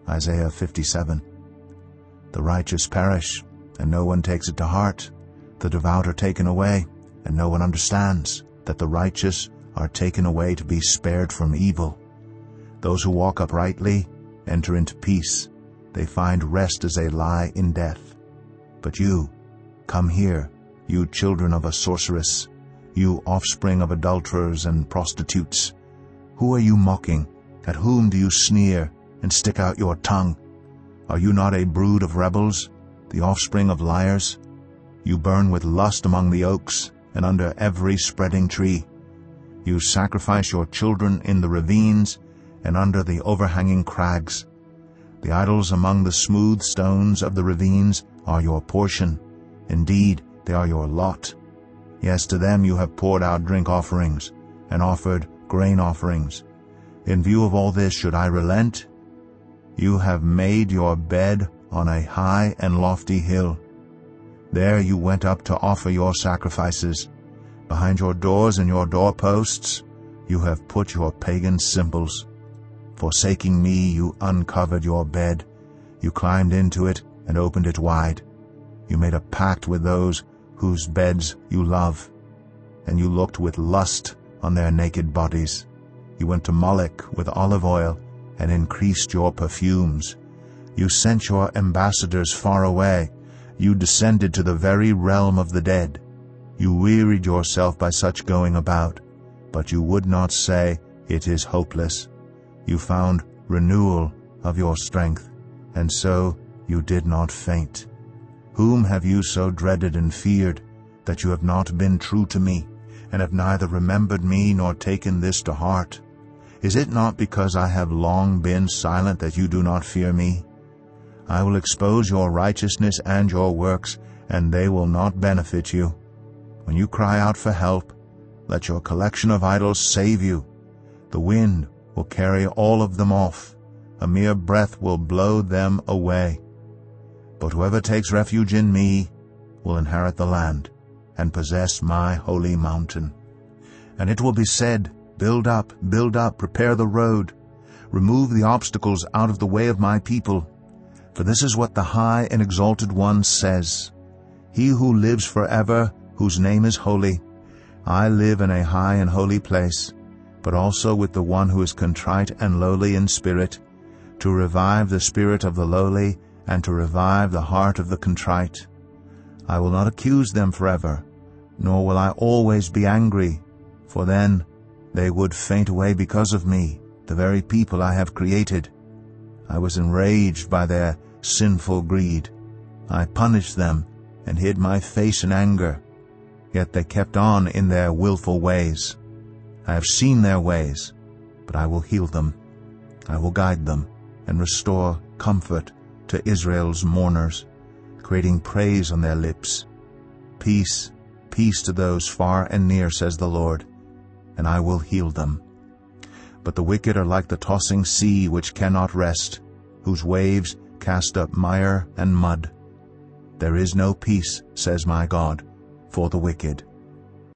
Isaiah 57. The righteous perish, and no one takes it to heart. The devout are taken away, and no one understands that the righteous are taken away to be spared from evil. Those who walk uprightly enter into peace. They find rest as they lie in death. But you, come here, you children of a sorceress, you offspring of adulterers and prostitutes. Who are you mocking? At whom do you sneer and stick out your tongue? Are you not a brood of rebels, the offspring of liars? You burn with lust among the oaks and under every spreading tree. You sacrifice your children in the ravines and under the overhanging crags. The idols among the smooth stones of the ravines are your portion. Indeed, they are your lot. Yes, to them you have poured out drink offerings and offered grain offerings. In view of all this, should I relent? You have made your bed on a high and lofty hill. There you went up to offer your sacrifices. Behind your doors and your doorposts you have put your pagan symbols. Forsaking me, you uncovered your bed. You climbed into it and opened it wide. You made a pact with those whose beds you love, and you looked with lust on their naked bodies. You went to Moloch with olive oil and increased your perfumes. You sent your ambassadors far away. You descended to the very realm of the dead. You wearied yourself by such going about, but you would not say, "It is hopeless." You found renewal of your strength, and so you did not faint. Whom have you so dreaded and feared, that you have not been true to me, and have neither remembered me nor taken this to heart? Is it not because I have long been silent that you do not fear me? I will expose your righteousness and your works, and they will not benefit you. When you cry out for help, let your collection of idols save you. The wind will carry all of them off. A mere breath will blow them away. But whoever takes refuge in me will inherit the land and possess my holy mountain. And it will be said, build up, prepare the road. Remove the obstacles out of the way of my people. For this is what the high and exalted one says, He who lives forever, whose name is holy. I live in a high and holy place, but also with the one who is contrite and lowly in spirit, to revive the spirit of the lowly, and to revive the heart of the contrite. I will not accuse them forever, nor will I always be angry, for then they would faint away because of me, the very people I have created. I was enraged by their sinful greed. I punished them and hid my face in anger, yet they kept on in their willful ways. I have seen their ways, but I will heal them. I will guide them and restore comfort to Israel's mourners, creating praise on their lips. Peace, peace to those far and near, says the Lord, and I will heal them. But the wicked are like the tossing sea which cannot rest, whose waves cast up mire and mud. There is no peace, says my God, for the wicked.